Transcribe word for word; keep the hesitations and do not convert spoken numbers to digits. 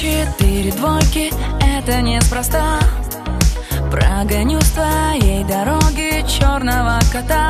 четыре двойки, это неспроста. Прогоню с твоей дороги черного кота.